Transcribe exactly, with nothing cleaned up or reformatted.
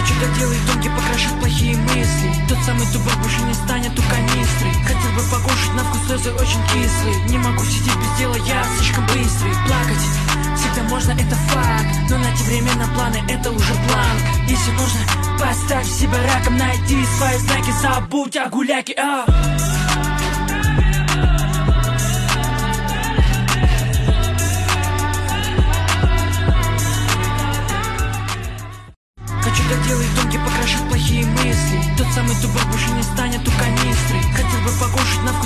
чудо-делай тонкий покрашет плохие мысли. Тот самый тубок больше не станет у канистры. Хотел бы покушать, на вкус слезы очень кислые. Не могу сидеть без дела, я слишком быстрый. Плакать всегда можно, это факт, но найти время на планы, это уже план. Если нужно, поставь себя раком, найди свои знаки, забудь о гуляке, а.